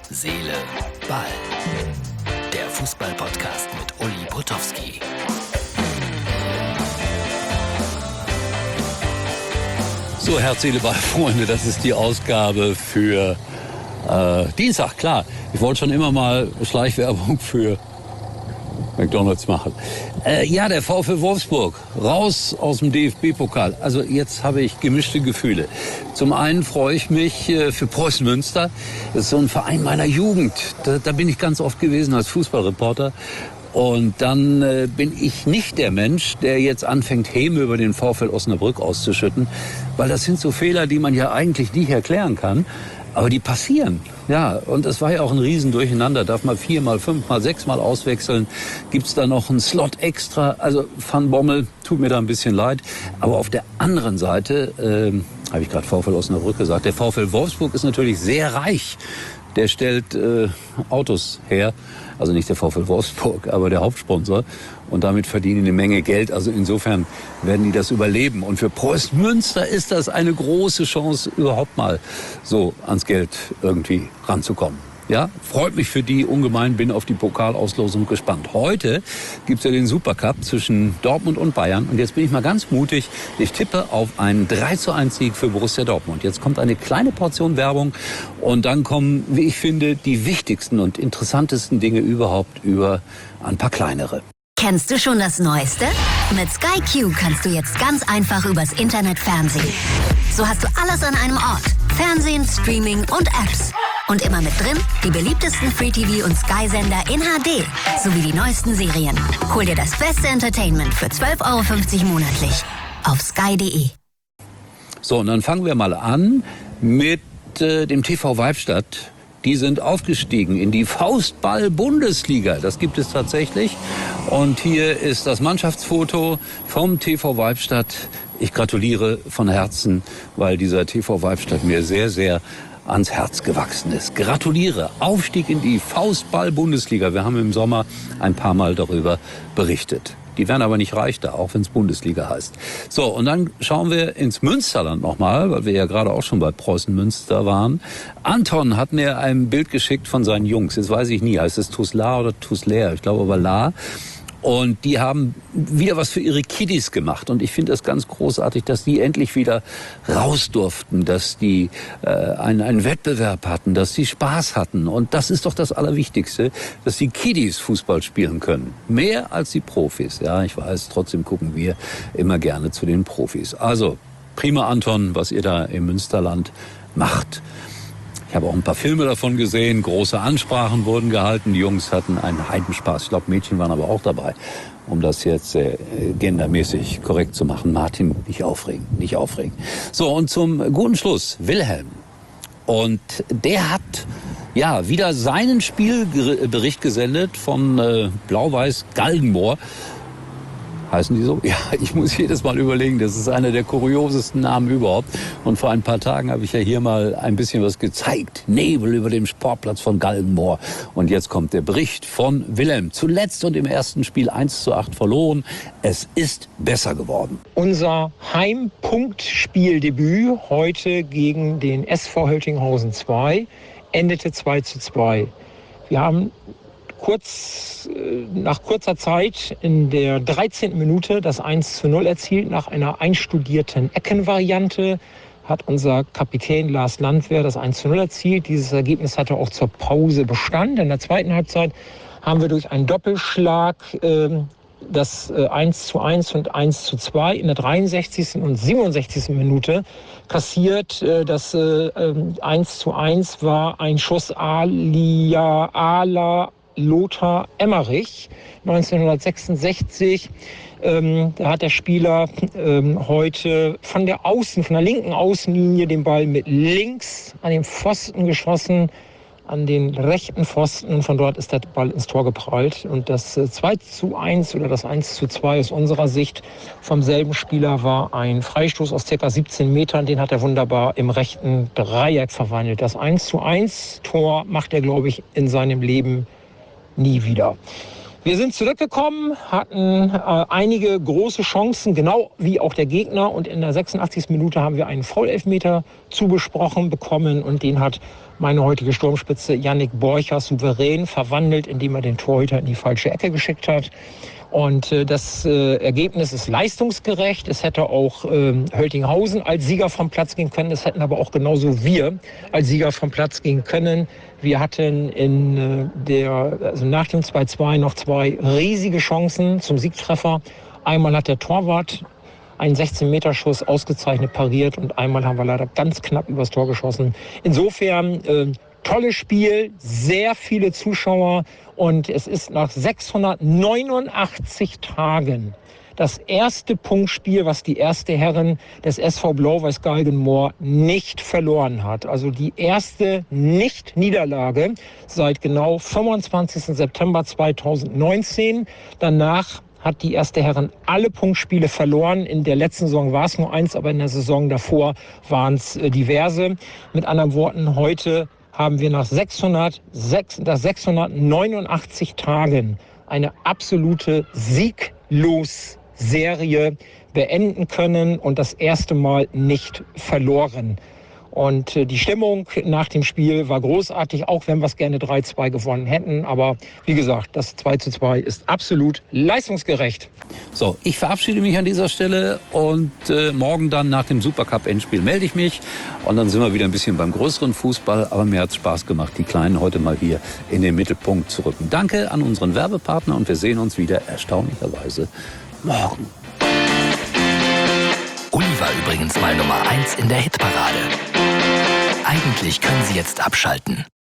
Seele, Ball. Der Fußball-Podcast mit Uli Potowski. So, Herz, Seele, Ball, Freunde, das ist die Ausgabe für Dienstag, klar. Ich wollte schon immer mal Schleichwerbung für McDonald's machen. Ja, der VfL Wolfsburg, raus aus dem DFB-Pokal. Also jetzt habe ich gemischte Gefühle. Zum einen freue ich mich für Preußen Münster. Das ist so ein Verein meiner Jugend. Da bin ich ganz oft gewesen als Fußballreporter. Und dann bin ich nicht der Mensch, der jetzt anfängt, Häme über den VfL Osnabrück auszuschütten. Weil das sind so Fehler, die man ja eigentlich nicht erklären kann. Aber die passieren. Ja, und es war ja auch ein Riesendurcheinander. Darf man 4 mal, 5 mal, 6 mal auswechseln? Gibt's da noch einen Slot extra? Also Van Bommel, tut mir da ein bisschen leid. Aber auf der anderen Seite, habe ich gerade VfL Osnabrück gesagt, der VfL Wolfsburg ist natürlich sehr reich. Der stellt Autos her. Also nicht der VfL Wolfsburg, aber der Hauptsponsor. Und damit verdienen die eine Menge Geld. Also insofern werden die das überleben. Und für Preußen Münster ist das eine große Chance, überhaupt mal so ans Geld irgendwie ranzukommen. Ja, freut mich für die ungemein, bin auf die Pokalauslosung gespannt. Heute gibt's ja den Supercup zwischen Dortmund und Bayern. Und jetzt bin ich mal ganz mutig. Ich tippe auf einen 3:1 Sieg für Borussia Dortmund. Jetzt kommt eine kleine Portion Werbung und dann kommen, wie ich finde, die wichtigsten und interessantesten Dinge überhaupt über ein paar kleinere. Kennst du schon das Neueste? Mit Sky Q kannst du jetzt ganz einfach übers Internet fernsehen. So hast du alles an einem Ort. Fernsehen, Streaming und Apps. Und immer mit drin die beliebtesten Free-TV- und Sky-Sender in HD. Sowie die neuesten Serien. Hol dir das beste Entertainment für 12,50 € monatlich. Auf sky.de. So, und dann fangen wir mal an mit dem TV Weibstadt. Die sind aufgestiegen in die Faustball-Bundesliga. Das gibt es tatsächlich. Und hier ist das Mannschaftsfoto vom TV Weibstadt. Ich gratuliere von Herzen, weil dieser TV Weibstadt mir sehr, sehr ans Herz gewachsen ist. Gratuliere. Aufstieg in die Faustball-Bundesliga. Wir haben im Sommer ein paar Mal darüber berichtet. Die werden aber nicht reich da, auch wenn es Bundesliga heißt. So, und dann schauen wir ins Münsterland nochmal, weil wir ja gerade auch schon bei Preußen Münster waren. Anton hat mir ein Bild geschickt von seinen Jungs. Jetzt weiß ich nie, heißt es Tuslar oder Tusler? Ich glaube aber La. Und die haben wieder was für ihre Kiddies gemacht. Und ich finde das ganz großartig, dass die endlich wieder raus durften, dass die einen Wettbewerb hatten, dass sie Spaß hatten. Und das ist doch das Allerwichtigste, dass die Kiddies Fußball spielen können. Mehr als die Profis. Ja, ich weiß, trotzdem gucken wir immer gerne zu den Profis. Also, prima Anton, was ihr da im Münsterland macht. Ich habe auch ein paar Filme davon gesehen, große Ansprachen wurden gehalten, die Jungs hatten einen Heidenspaß. Ich glaube, Mädchen waren aber auch dabei, um das jetzt gendermäßig korrekt zu machen. Martin, nicht aufregen, nicht aufregen. So, und zum guten Schluss, Wilhelm. Und der hat ja wieder seinen Spielbericht gesendet von Blau-Weiß Galgenmoor. Heißen die so? Ja, ich muss jedes Mal überlegen, das ist einer der kuriosesten Namen überhaupt. Und vor ein paar Tagen habe ich ja hier mal ein bisschen was gezeigt. Nebel über dem Sportplatz von Galgenmoor. Und jetzt kommt der Bericht von Wilhelm. Zuletzt und im ersten Spiel 1:8 verloren. Es ist besser geworden. Unser Heimpunktspieldebüt heute gegen den SV Höltinghausen 2 endete 2:2. Wir haben nach kurzer Zeit in der 13. Minute das 1:0 erzielt. Nach einer einstudierten Eckenvariante hat unser Kapitän Lars Landwehr das 1:0 erzielt. Dieses Ergebnis hatte auch zur Pause Bestand. In der zweiten Halbzeit haben wir durch einen Doppelschlag das 1:1 und 1:2 in der 63. und 67. Minute kassiert. Das 1:1 war ein Schuss à la Lothar Emmerich 1966. Da hat der Spieler heute von der linken Außenlinie den Ball mit links an den Pfosten geschossen, an den rechten Pfosten. Und von dort ist der Ball ins Tor geprallt. Und das 2:1 oder das 1:2 aus unserer Sicht vom selben Spieler war ein Freistoß aus ca. 17 Metern. Den hat er wunderbar im rechten Dreieck verwandelt. Das 1:1 Tor macht er, glaube ich, in seinem Leben nie wieder. Wir sind zurückgekommen, hatten einige große Chancen, genau wie auch der Gegner. Und in der 86. Minute haben wir einen Foul-Elfmeter zugesprochen bekommen. Und den hat meine heutige Sturmspitze Yannick Borchers souverän verwandelt, indem er den Torhüter in die falsche Ecke geschickt hat. Und das Ergebnis ist leistungsgerecht. Es hätte auch Höltinghausen als Sieger vom Platz gehen können. Es hätten aber auch genauso wir als Sieger vom Platz gehen können. Wir hatten nach dem 2-2 noch 2 riesige Chancen zum Siegtreffer. Einmal hat der Torwart einen 16-Meter-Schuss ausgezeichnet pariert und einmal haben wir leider ganz knapp übers Tor geschossen. Insofern tolles Spiel, sehr viele Zuschauer und es ist nach 689 Tagen das erste Punktspiel, was die erste Herren des SV Blau-Weiß Galgenmoor nicht verloren hat. Also die erste Nicht-Niederlage seit genau 25. September 2019. Danach hat die erste Herren alle Punktspiele verloren. In der letzten Saison war es nur 1, aber in der Saison davor waren es diverse. Mit anderen Worten, heute haben wir nach 689 Tagen eine absolute Sieglos-Serie beenden können und das erste Mal nicht verloren. Und die Stimmung nach dem Spiel war großartig, auch wenn wir es gerne 3-2 gewonnen hätten. Aber wie gesagt, das 2-2 ist absolut leistungsgerecht. So, ich verabschiede mich an dieser Stelle und morgen dann nach dem Supercup-Endspiel melde ich mich. Und dann sind wir wieder ein bisschen beim größeren Fußball. Aber mir hat es Spaß gemacht, die Kleinen heute mal hier in den Mittelpunkt zu rücken. Danke an unseren Werbepartner und wir sehen uns wieder erstaunlicherweise morgen. Uli war übrigens mal Nummer 1 in der Hitparade. Eigentlich können Sie jetzt abschalten.